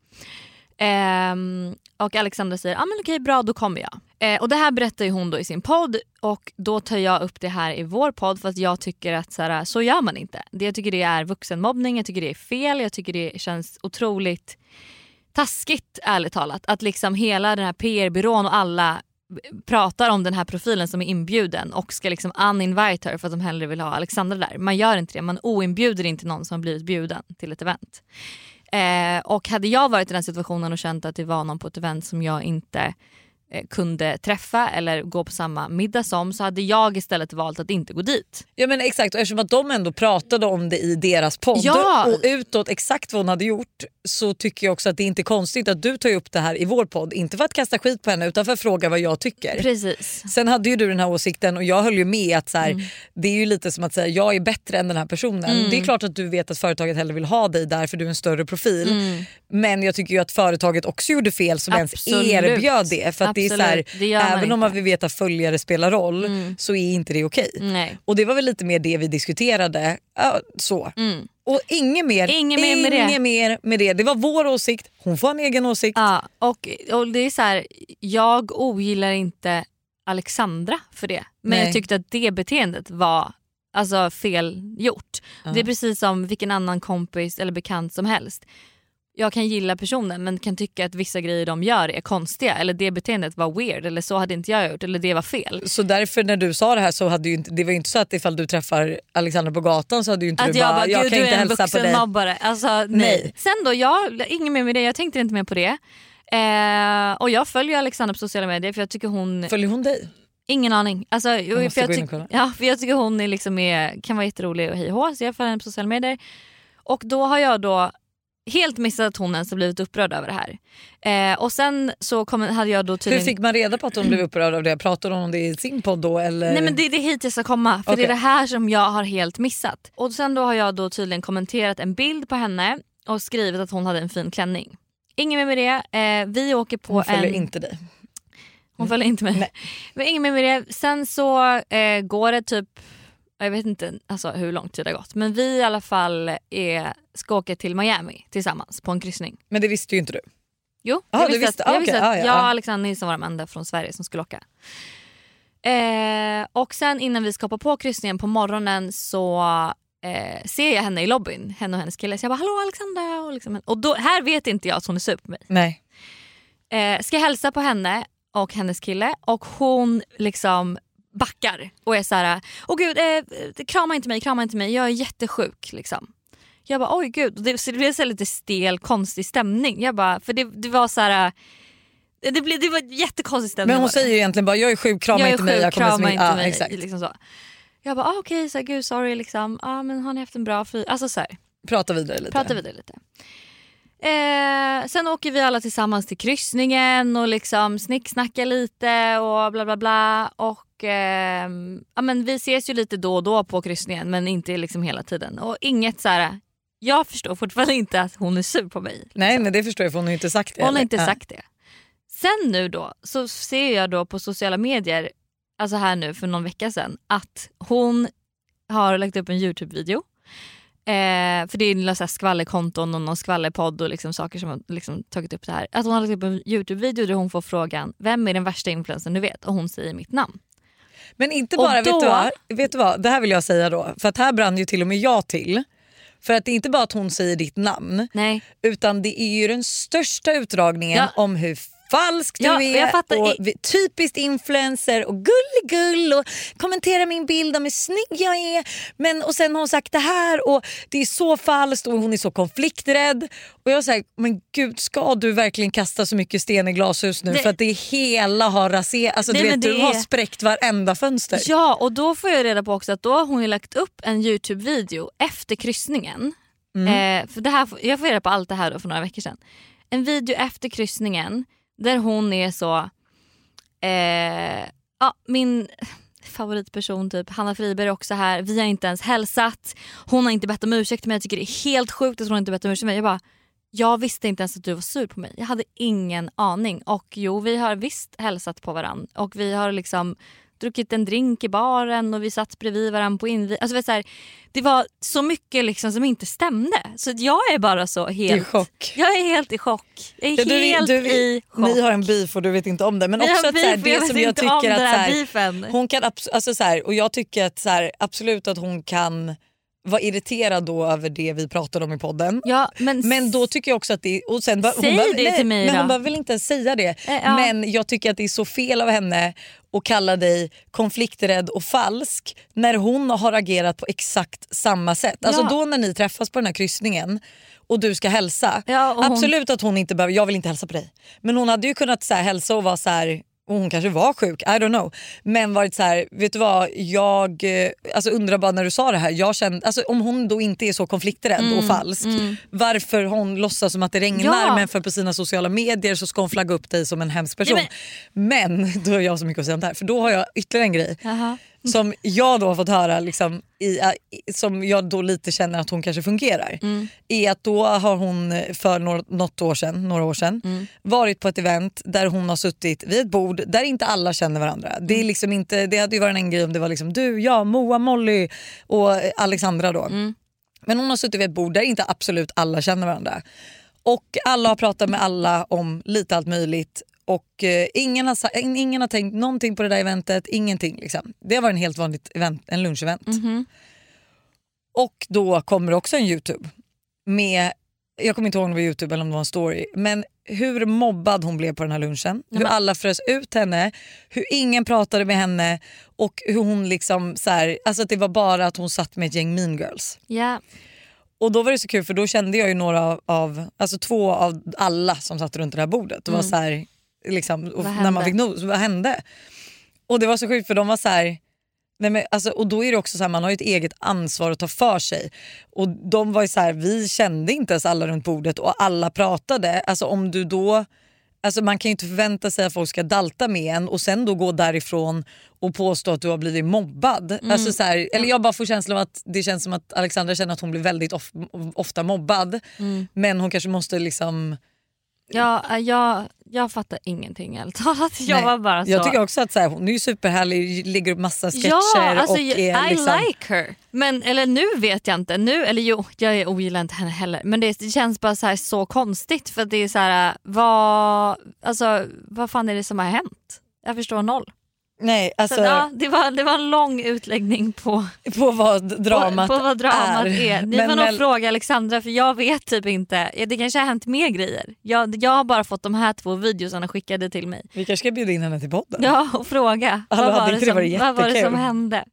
Och Alexandra säger men okej, bra, då kommer jag. Och det här berättar ju hon då i sin podd. Och då tar jag upp det här i vår podd. För att jag tycker att så gör man inte. Jag tycker det är vuxenmobbning. Jag tycker det är fel. Jag tycker det känns otroligt taskigt, ärligt talat. Att liksom hela den här PR-byrån och alla pratar om den här profilen som är inbjuden. Och ska liksom uninvite her för att de hellre vill ha Alexandra där. Man gör inte det. Man oinbjuder inte någon som har blivit bjuden till ett event. Och hade jag varit i den situationen och känt att det var någon på ett event som jag inte kunde träffa eller gå på samma middag som, så hade jag istället valt att inte gå dit.
Ja men exakt, och eftersom att de ändå pratade om det i deras podd och utåt exakt vad hon hade gjort, så tycker jag också att det är inte konstigt att du tar upp det här i vår podd. Inte för att kasta skit på henne utan för att fråga vad jag tycker.
Precis.
Sen hade ju du den här åsikten och jag höll ju med att så här, det är ju lite som att säga jag är bättre än den här personen. Det är klart att du vet att företaget hellre vill ha dig där för du är en större profil. Men jag tycker ju att företaget också gjorde fel som ens erbjöd det. För att det är så här, även om vi vet att följare spelar roll så är inte det okej. Och det var väl lite mer det vi diskuterade. Så. Och inget mer med det. Det var vår åsikt. Hon får en egen åsikt.
Ja, och det är så här, jag ogillar inte Alexandra för det. Men jag tyckte att det beteendet var alltså fel gjort. Det är precis som vilken annan kompis eller bekant som helst. Jag kan gilla personen men kan tycka att vissa grejer de gör är konstiga. Eller det beteendet var weird. Eller så hade inte jag gjort. Eller det var fel.
Så därför när du sa det här så hade ju inte, det var ju inte så att ifall du träffar Alexandra på gatan så hade ju inte
att
du
jag
jag kan inte hälsa på dig.
Mobbare. Alltså, nej. Sen då, ingen mer med det. Jag tänkte inte mer på det. Och jag följer Alexandra på sociala medier för jag tycker hon...
Följer hon dig?
Ingen aning. Alltså, för jag tycker hon är liksom kan vara jätterolig och hej och hå, så jag följer henne på sociala medier. Och då har jag då helt missat att hon ens har blivit upprörd över det här. Och sen så hade jag då tydligen...
Hur fick man reda på att hon blev upprörd av det? Pratade hon om det i sin podd då? Eller?
Nej men det är hit jag ska komma. För det är det här som jag har helt missat. Och sen då har jag då tydligen kommenterat en bild på henne och skrivit att hon hade en fin klänning. Ingen mer med det. Vi åker på
hon följer inte dig.
Hon följer inte mig. Men ingen mer med det. Sen så går det typ... Jag vet inte alltså, hur lång tid det har gått. Men vi i alla fall ska åka till Miami tillsammans på en kryssning.
Men det visste ju inte du.
Jo, jag visste att jag och Alexander Nilsson var de enda från Sverige som skulle åka. Och sen innan vi ska hoppa på kryssningen på morgonen så ser jag henne i lobbyn. Henne och hennes kille. Så jag bara, hallå Alexandra. Och, liksom, och då, här vet inte jag att hon är sur på mig.
Nej.
Ska hälsa på henne och hennes kille. Och hon liksom... backar och är så här: åh gud, krama inte mig, jag är jättesjuk liksom. Jag bara, oj gud, det blev så lite stel, konstig stämning. Jag bara, för det var så här, det var jättekonstig stämning.
Men hon säger ju egentligen bara, jag är sjuk, krama inte mig, jag kommer
inte mig,
exakt.
Liksom så. Jag bara, okej, så här, gud, sorry liksom. Men har ni haft en bra fri? Alltså så här.
Prata vidare lite.
Sen åker vi alla tillsammans till kryssningen och liksom snicksnackar lite och bla bla bla. Och men vi ses ju lite då och då på kryssningen, men inte liksom hela tiden. Och inget så här. Jag förstår fortfarande inte att hon är sur på mig. Liksom.
Nej, men det förstår jag, för hon har inte sagt det.
Hon har inte sagt det. Sen nu då så ser jag då på sociala medier, alltså här nu för någon vecka sedan, att hon har lagt upp en YouTube-video. För det är så här skvallerkonton och någon skvallerpodd och liksom saker som har liksom tagit upp det här. Att hon har lagt upp en YouTube-video där hon får frågan: vem är den värsta influencern du vet? Och hon säger mitt namn.
Men inte bara, då, vet du vad? Det här vill jag säga då. För att här brann ju till och med jag till. För att det är inte bara att hon säger ditt namn. Nej. Utan det är ju den största utdragningen om hur falsk du är och typiskt influencer och gull och kommentera min bild om hur snygg jag är. Men, och sen har hon sagt det här och det är så falskt och hon är så konflikträdd. Och jag säger, men gud, ska du verkligen kasta så mycket sten i glashus nu för att det hela har raserat? Alltså, du har spräckt varenda fönster.
Ja, och då får jag reda på också att då har hon lagt upp en YouTube-video efter kryssningen. För det här, jag får reda på allt det här då för några veckor sedan. En video efter kryssningen där hon är så min favoritperson typ, Hanna Friberg också här. Vi har inte ens hälsat. Hon har inte bett om ursäkt, men jag tycker det är helt sjukt att hon inte bett om ursäkt. Jag visste inte ens att du var sur på mig. Jag hade ingen aning. Och jo, vi har visst hälsat på varann. Och vi har liksom druckit en drink i baren och vi satt bredvid varandra på alltså, det var så mycket liksom som inte stämde. Så jag är bara så helt i chock. Jag är helt i chock. Jag är helt i chock.
Ni har en beef och du vet inte om det, men också att så här, det som jag tycker att så här, hon kan alltså så här, och jag tycker att så här, absolut att hon kan vara irriterad då över det vi pratade om i podden. Ja, men då tycker jag också att det och sen
till mig
men hon bara vill inte säga det. Men jag tycker att det är så fel av henne att kalla dig konflikträdd och falsk när hon har agerat på exakt samma sätt. Alltså då när ni träffas på den här kryssningen och du ska hälsa. Absolut att hon inte behöver, jag vill inte hälsa på dig. Men hon hade ju kunnat så här, hälsa och vara så här. Och hon kanske var sjuk, I don't know. Men varit så här, vet du vad, jag alltså undrar bara när du sa det här, jag kände, alltså om hon då inte är så konflikträdd och falsk, varför hon låtsas som att det regnar men för på sina sociala medier så ska hon flagga upp dig som en hemsk person. Men då har jag så mycket att säga om det här, för då har jag ytterligare en grej. Som jag då har fått höra liksom, som jag då lite känner att hon kanske fungerar är att då har hon för några år sedan varit på ett event där hon har suttit vid ett bord där inte alla känner varandra. Det är liksom inte, det hade ju varit en grej om det var liksom du, jag, Moa, Molly och Alexandra då. Men hon har suttit vid ett bord där inte absolut alla känner varandra. Och alla har pratat med alla om lite allt möjligt. Och ingen har tänkt någonting på det där eventet, ingenting liksom. Det var en helt vanligt event, en lunchevent. Och då kommer också en YouTube med, jag kommer inte ihåg om det var YouTube eller om det var en story, men hur mobbad hon blev på den här lunchen, hur alla frös ut henne, hur ingen pratade med henne och hur hon liksom så här, alltså att det var bara att hon satt med ett gäng mean girls. Och då var det så kul för då kände jag ju några av alltså 2 av alla som satt runt det här bordet och var så här liksom, och när man fick vad hände? Och det var så sjukt för de var så här, nej men, alltså, och då är det också så här, man har ju ett eget ansvar att ta för sig. Och de var ju så här, vi kände inte ens alla runt bordet och alla pratade. Alltså om du då, alltså man kan ju inte förvänta sig att folk ska dalta med en och sen då gå därifrån och påstå att du har blivit mobbad. Alltså så här, eller jag bara får känslan av att det känns som att Alexandra känner att hon blir väldigt ofta mobbad. Men hon kanske måste liksom...
Ja, jag fattar ingenting helt talat. Jag var bara så.
Jag tycker också att så här, hon är ju superhärlig, ligger upp massa sketcher
alltså,
och är liksom...
I like her. Men eller nu vet jag inte. Nu eller jo, jag ogillar inte henne heller. Men det känns bara så här så konstigt för att det är så här vad fan är det som har hänt? Jag förstår noll.
Nej, alltså,
så, det var en lång utläggning på
vad dramat,
på vad dramat är. Ni får nog fråga Alexandra för jag vet typ inte. Det kanske har hänt mer grejer. Jag har bara fått de här 2 videorna skickade till mig.
Vi kanske ska bjuda in henne till podden.
Ja, och fråga. Vad var det som hände?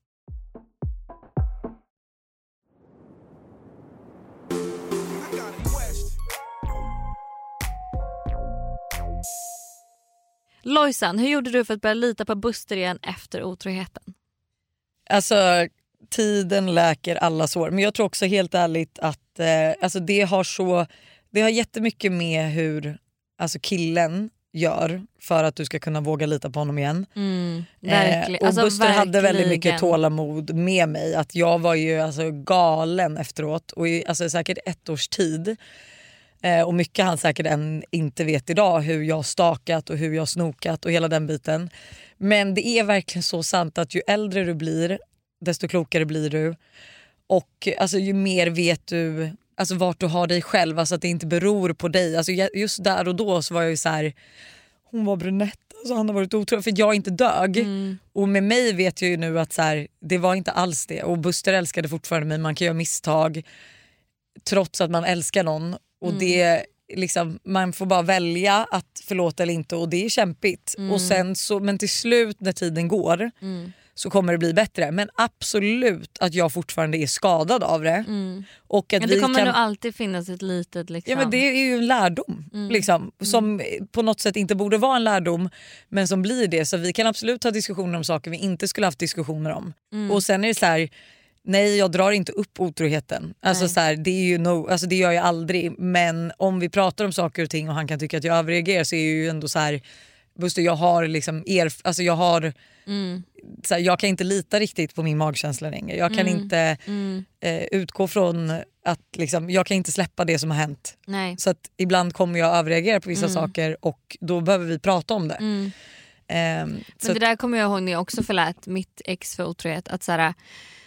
Lojsan, hur gjorde du för att börja lita på Buster igen efter otroheten?
Alltså, tiden läker alla sår. Men jag tror också helt ärligt att alltså, det har så det har jättemycket med hur alltså killen gör för att du ska kunna våga lita på honom igen.
Verkligen.
Och
Alltså,
Buster hade väldigt
verkligen.
mycket tålamod med mig. Att jag var ju alltså galen efteråt och i alltså, säkert 1 års tid. Och mycket han säkert än inte vet idag, hur jag stakat och hur jag snokat och hela den biten. Men det är verkligen så sant att ju äldre du blir desto klokare blir du. Och alltså, ju mer vet du alltså, vart du har dig själv, alltså att det inte beror på dig. Alltså, just där och då så var jag ju så här: hon var brunett, alltså, han har varit otrolig för jag inte dög. Och med mig vet jag ju nu att så här, det var inte alls det. Och Buster älskade fortfarande mig, man kan göra misstag trots att man älskar någon. Och det liksom, man får bara välja att förlåta eller inte, och det är kämpigt. Och sen så, men till slut när tiden går så kommer det bli bättre. Men absolut att jag fortfarande är skadad av det. Och att
men det kommer nog alltid finnas ett litet liksom.
Ja, men det är ju en lärdom liksom, som på något sätt inte borde vara en lärdom men som blir det. Så vi kan absolut ha diskussioner om saker vi inte skulle haft diskussioner om. Och sen är det så här: nej, jag drar inte upp otroheten. Alltså, så här, det är ju alltså, det gör jag aldrig. Men om vi pratar om saker och ting och han kan tycka att jag överreagerar, så är ju ändå så här: Buster, jag har liksom alltså jag har så här, jag kan inte lita riktigt på min magkänsla längre. Jag kan inte utgå från att liksom, jag kan inte släppa det som har hänt.
Nej.
Så att ibland kommer jag överreagera på vissa saker och då behöver vi prata om det.
Men det där kommer jag ihåg när jag också förlät mitt ex för otrohet, att så här,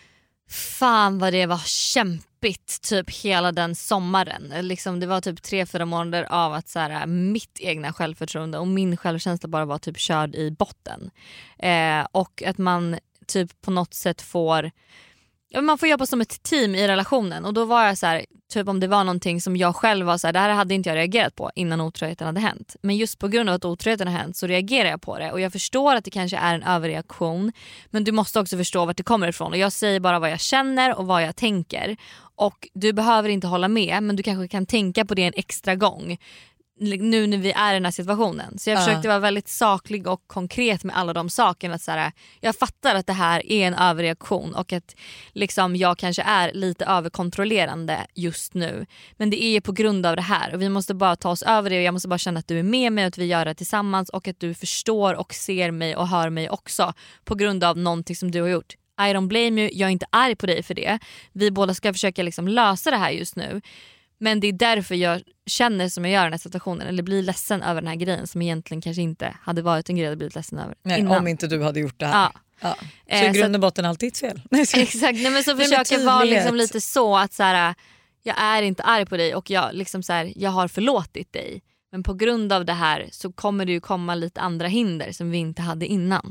fan vad det var kämpigt typ hela den sommaren. Liksom, det var typ 3-4 månader av att så här, mitt egna självförtroende och min självkänsla bara var typ körd i botten. Och att man typ på något sätt får jobba som ett team i relationen. Och då var jag så här, typ om det var någonting som jag själv var så här, det här hade inte jag reagerat på innan otroheten hade hänt. Men just på grund av att otroheten har hänt så reagerar jag på det. Och jag förstår att det kanske är en överreaktion, men du måste också förstå vart det kommer ifrån. Och jag säger bara vad jag känner och vad jag tänker. Och du behöver inte hålla med, men du kanske kan tänka på det en extra gång nu när vi är i den här situationen. Så jag försökte vara väldigt saklig och konkret med alla de sakerna. Att så här, jag fattar att det här är en överreaktion och att liksom, jag kanske är lite överkontrollerande just nu. Men det är på grund av det här och vi måste bara ta oss över det. Och jag måste bara känna att du är med mig och att vi gör det tillsammans och att du förstår och ser mig och hör mig också på grund av någonting som du har gjort. I don't blame you, jag är inte arg på dig för det. Vi båda ska försöka liksom lösa det här just nu. Men det är därför jag känner som jag gör i den här situationen. Eller blir ledsen över den här grejen som egentligen kanske inte hade varit en grej att bli ledsen över.
Nej,
innan.
om inte du hade gjort det här. Ja. Så i grund och botten alltid ett fel.
Exakt, nej, men så försöker jag vara liksom lite så att så här, jag är inte arg på dig och jag, liksom så här, jag har förlåtit dig. Men på grund av det här så kommer det ju komma lite andra hinder som vi inte hade innan.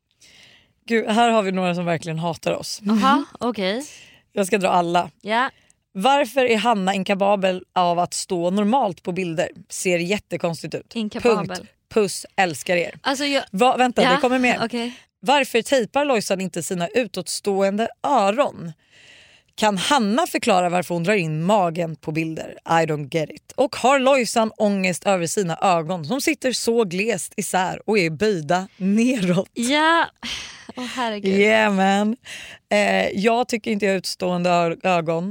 Gud, här har vi några som verkligen hatar oss.
Aha, okej.
Jag ska dra alla.
Ja.
Varför är Hanna inkapabel av att stå normalt på bilder? Ser jättekonstigt ut.
Inkapabel.
Punkt. Puss, älskar er.
Alltså
Vänta, det kommer mer.
Okay.
Varför tejpar Lojsan inte sina utåtstående öron? Kan Hanna förklara varför hon drar in magen på bilder? I don't get it. Och har Lojsan ångest över sina ögon som sitter så glest isär och är böjda neråt?
Ja, herregud.
Yeah man. Jag tycker inte jag har utstående öron.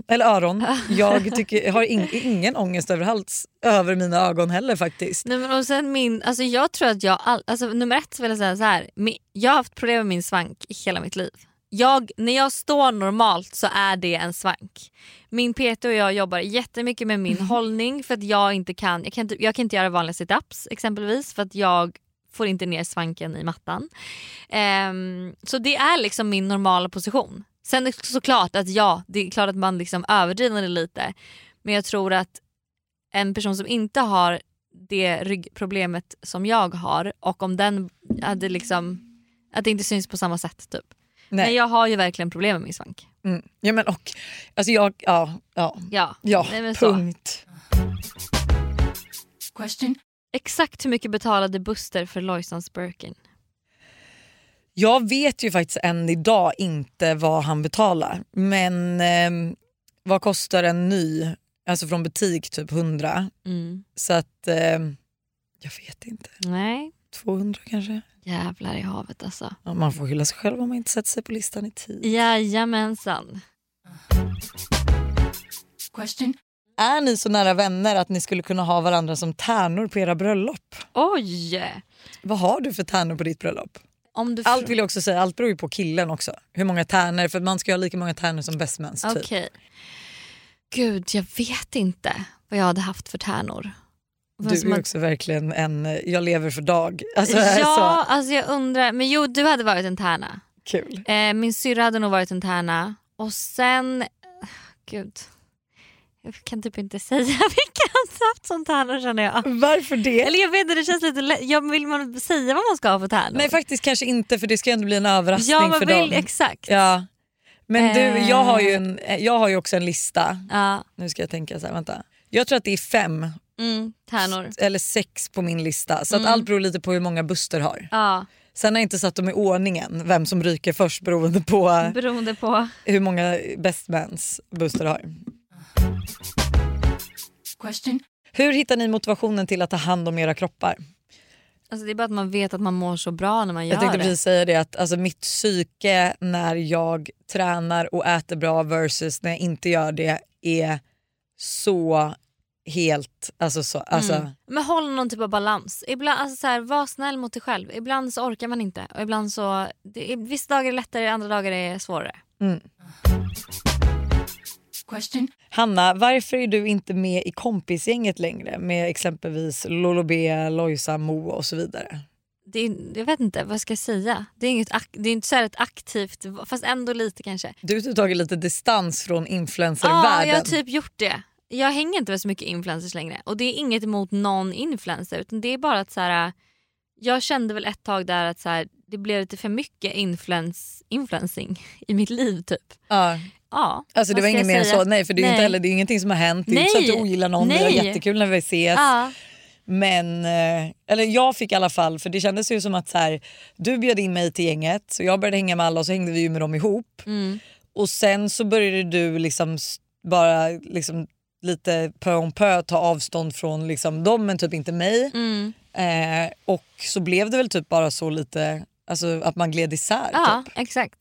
Jag har ingen ångest över mina ögon heller faktiskt.
Nej, men och sen alltså jag tror att nummer 1 vill jag säga så här. Jag har haft problem med min svank i hela mitt liv. När jag står normalt så är det en svank. Min PT och jag jobbar jättemycket med min hållning för att jag kan inte göra vanliga sit-ups exempelvis för att jag får inte ner svanken i mattan. Så det är liksom min normala position. Sen är det såklart att det är klart att man liksom överdriver det lite. Men jag tror att en person som inte har det ryggproblemet som jag har och om den hade liksom att det inte syns på samma sätt typ. Nej. Men jag har ju verkligen problem med min svank.
Ja men och alltså
Nej, men
punkt.
Question. Exakt hur mycket betalade Buster för Lojsans Birkin?
Jag vet ju faktiskt än idag inte vad han betalar. Men vad kostar en ny? Alltså från butik typ 100. Så att jag vet inte.
Nej.
200 kanske.
Jävlar i havet alltså.
Ja, man får skylla sig själv om man inte sätter sig på listan i tid.
Jajamensan.
Question.
Är ni så nära vänner att ni skulle kunna ha varandra som tärnor på era bröllop?
Oj!
Vad har du för tärnor på ditt bröllop?
Om du
Allt vill jag också säga, allt beror ju på killen också. Hur många tärnor, för man ska ha lika många tärnor som best mans typ.
Okej. Gud, jag vet inte vad jag hade haft för tärnor.
Du är också verkligen jag lever för dag. Alltså,
ja, alltså jag undrar. Men jo, du hade varit en tärna.
Kul.
Min syrra hade nog varit en tärna. Och sen, gud, jag kan typ inte säga vilka han haft som tärnor, känner jag.
Varför det?
Eller jag vet inte, det känns lite vill man säga vad man ska ha för tärnor?
Nej, faktiskt kanske inte, för det ska ändå bli en överraskning
ja, man
för
vill,
dem.
Exakt.
Ja. Men du, jag har ju också en lista.
Ja.
Nu ska jag tänka så här, vänta. Jag tror att det är 5
tärnor.
eller 6 på min lista. Så att allt beror lite på hur många Buster har.
Ja.
Sen har jag inte satt dem i ordningen, vem som ryker först beroende på hur många best mans Buster har.
Question.
Hur hittar ni motivationen till att ta hand om era kroppar?
Alltså det är bara att man vet att man mår så bra när man gör
Jag tänkte
det.
precis säga det, att alltså mitt psyke när jag tränar och äter bra versus när jag inte gör det är så helt...
Men håll någon typ av balans. Ibland, alltså så här, var snäll mot dig själv. Ibland så orkar man inte. Och ibland så... vissa dagar är lättare, andra dagar är svårare.
Question.
Hanna, varför är du inte med i kompisgänget längre? Med exempelvis Lolo B, Lojsa, Mo och så vidare.
Jag vet inte, vad ska jag säga? Det är inte så här ett aktivt, fast ändå lite kanske.
Du har tagit lite distans från influencervärlden.
Ja, jag har typ gjort det. Jag hänger inte med så mycket influencers längre. Och det är inget emot någon influencer, utan det är bara att så här, jag kände väl ett tag där att så här, det blev lite för mycket influencing i mitt liv typ. Ja,
alltså det var inget mer så, nej, för det är ju inte heller, det är ingenting som har hänt. Det är inte så att du ogillar någon, det var jättekul när vi ses.
Ja.
Men, eller jag fick i alla fall, för det kändes ju som att så här, du bjöd in mig till gänget, så jag började hänga med alla och så hängde vi ju med dem ihop. Och sen så började du liksom bara liksom lite pö om pö ta avstånd från liksom dem, men typ inte mig. Och så blev det väl typ bara så lite, alltså att man gled isär.
Ja,
typ.
exakt.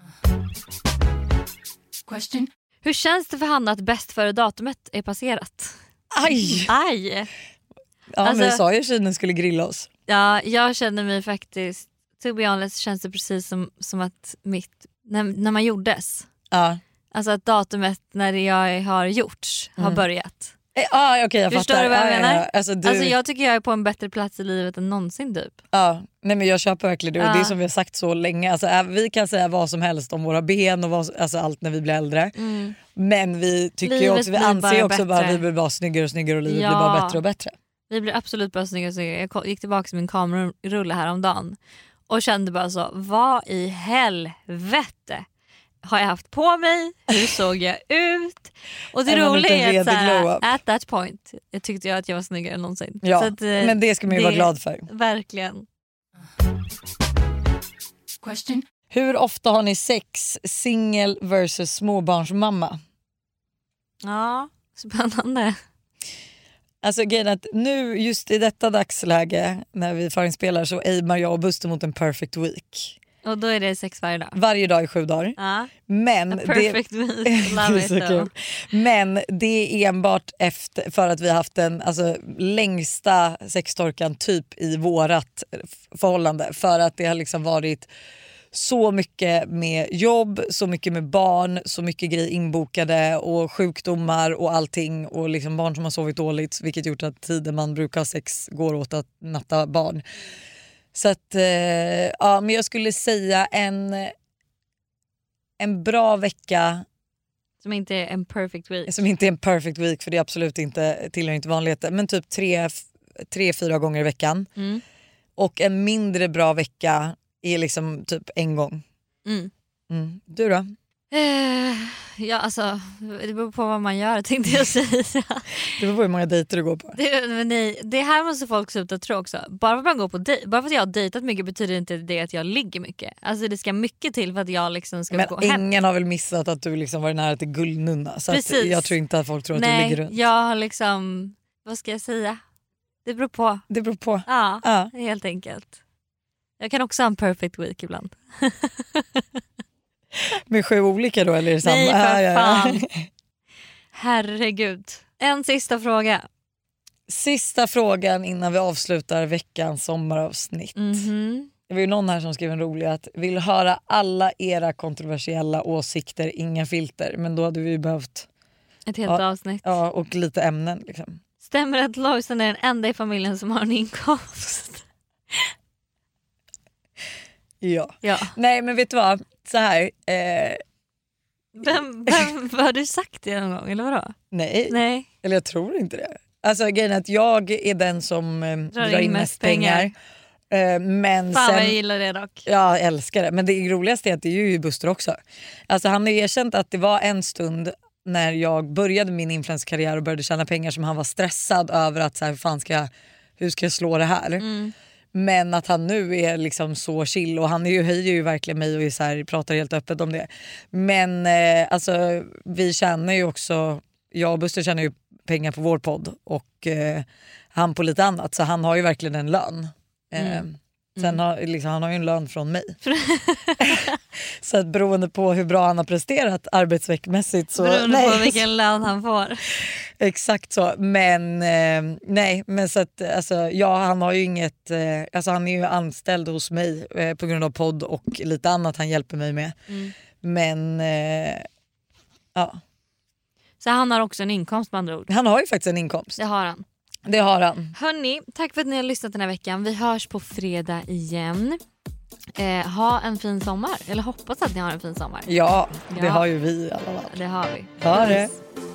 Question.
Hur känns det för Hanna att bäst före datumet är passerat?
Aj! Ja,
Alltså,
men vi sa ju att tjejen skulle grilla oss.
Ja, jag känner mig faktiskt, to be honest, känns det precis som att när man gjordes.
Ja.
Alltså att datumet när jag har gjorts har börjat.
Okej, jag
Förstår
fattar.
du vad jag menar?
Ja. Alltså,
jag tycker jag är på en bättre plats i livet än någonsin typ.
Ja, nej men jag köper verkligen det. Och det är som vi har sagt så länge. Alltså, vi kan säga vad som helst om våra ben och alltså allt när vi blir äldre. Men vi tycker ju också, vi anser ju också bara att vi blir bara snyggare och snyggare och livet blir bara bättre och bättre. Vi
blir absolut bara snyggare och snyggare. Jag gick tillbaka till min kamerarulle häromdagen och kände bara så, vad i helvete har jag haft på mig? Hur såg jag ut? Och det roliga är att såhär, at that point jag tyckte jag att jag var snyggare än någonsin.
Ja,
så att,
men det ska man ju vara glad för.
Verkligen.
Question.
Hur ofta har ni sex, singel versus småbarnsmamma?
Ja, spännande.
Alltså grejen att nu just i detta dagsläge när vi förinspelar så aimar jag och Buster mot en perfect week.
Och då är det 6 varje dag?
Varje dag i 7 dagar.
Ja.
Men
perfect week, love it
kul. Men det är enbart för att vi har haft den längsta sextorkan typ i vårat förhållande. För att det har liksom varit så mycket med jobb, så mycket med barn, så mycket grejer inbokade och sjukdomar och allting och liksom barn som har sovit dåligt, vilket gjort att tiden man brukar ha sex går åt att natta barn. Så att ja, men jag skulle säga en bra vecka
som inte är en perfect week.
Som inte är en perfect week, för det är absolut inte, tillhör inte vanligheten, men typ 3-4 gånger i veckan. Och en mindre bra vecka är liksom typ en gång. Du då?
Ja, alltså det beror på vad man gör, tänkte jag säga.
Det beror på hur många dejter du går på.
Det här måste folk sluta tro också. Bara för att man går på bara för att jag har dejtat mycket betyder inte det att jag ligger mycket. Alltså det ska mycket till för att jag liksom ska gå hem.
Men ingen har väl missat att du liksom var nära till guldnunna. Så att jag tror inte att folk tror att du ligger runt.
Jag har liksom, vad ska jag säga? Det beror på.
Det beror på.
Ja, helt enkelt. Jag kan också ha en perfect week ibland.
Med 7 olika då, eller är det samma?
Nej, för fan. Herregud. En sista fråga.
Sista frågan innan vi avslutar veckans sommaravsnitt. Det var ju någon här som skrev en rolig att vill höra alla era kontroversiella åsikter, inga filter. Men då hade vi ju behövt
Ett helt avsnitt.
Ja, och lite ämnen liksom.
Stämmer att Lojsan är den enda i familjen som har en inkomst?
Ja. Nej men vet du vad? Så här.
Vem har du sagt det någon gång eller vadå?
Nej. Eller jag tror inte det. Alltså grejen är att jag är den som drar in mest pengar. Men
fan
sen,
vad jag gillar det dock.
Ja, jag älskar det. Men det roligaste är att det är ju Buster också. Alltså han har erkänt att det var en stund när jag började min influencerkarriär och började tjäna pengar som han var stressad över att så här, hur ska jag slå det här? Men att han nu är liksom så chill och han höjer ju verkligen mig och är så här, pratar helt öppet om det. Men alltså vi tjänar ju också, jag och Buster tjänar ju pengar på vår podd och han på lite annat, så han har ju verkligen en lön. Sen har han har ju en lön från mig. Så att beroende på hur bra han har presterat arbetsveckmässigt så
beroende på vilken lön han får.
Exakt så. Men nej, men så att alltså, ja, han har ju inget alltså han är ju anställd hos mig på grund av podd och lite annat han hjälper mig med. Men ja.
Så han har också en inkomst med andra ord.
Han har ju faktiskt en inkomst.
Det har han. Hörni, tack för att ni har lyssnat den här veckan. Vi hörs på fredag igen. Ha en fin sommar. Eller hoppas att ni har en fin sommar.
Ja, det har ju vi i alla fall.
Det har vi.
Ha det.